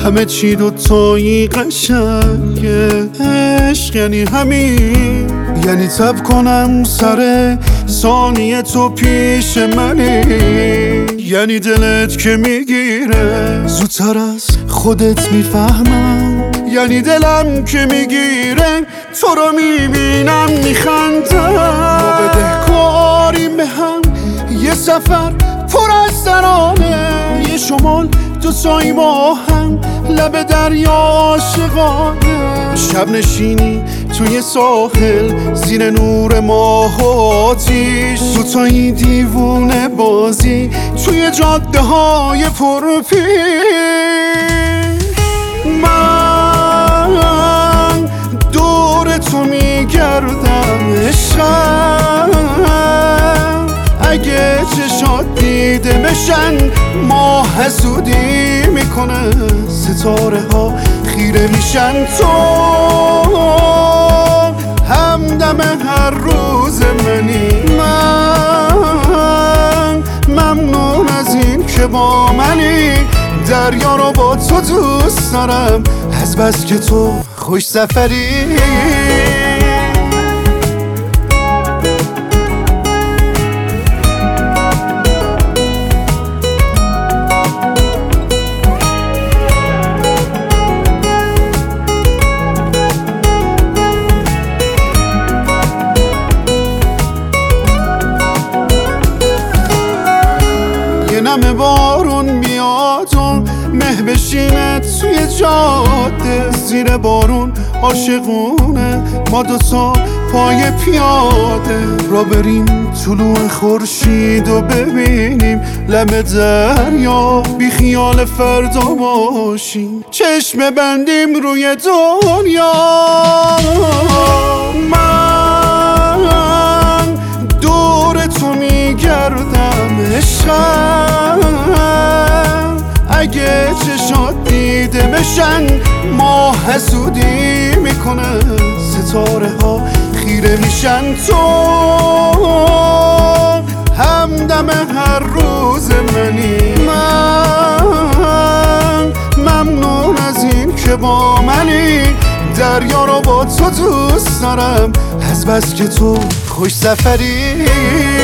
همه چی دوتایی قشنگه. عشق یعنی همین، یعنی تب کنم سر ثانیه تو پیش منی، یعنی دلت که میگیره زودتر از خودت میفهمم، یعنی دلم که میگیره تو رو میبینم میخندم. ما بدهکاریم به هم، یه سفر پر از ترانه، یه شمال دوتایی با هم لب دریا عاشقانه. شب نشینی توی ساحل زیر نور ماه و آتیش، دوتایی دیوونه بازی توی جاده های پرپیش. من دور تو میگردم عشقم، اگه چشات دیده بشن ماه حسودی میکنه، ستاره ها خیره میشن تو همدم هر روز منی. من ممنون از این که با منی، دریا رو با تو دوست دارم از بس که تو خوش سفری. نم بارون بیاد و مه بشینه توی جاده، زیر بارون عاشقونه ما دوتا پای پیاده، را بریم طلوع خورشید و ببینیم لب دریا، بی خیال فردا باشیم چشم بندیم روی دنیا. من دور تو میگردم عشقم، اگه چشات دیده بشن ماه حسودی میکنه، ستاره ها خیره میشن تو همدم هر روز منی. من ممنون از این که با منی، دریا رو با تو دوست دارم از بس که تو خوش سفری.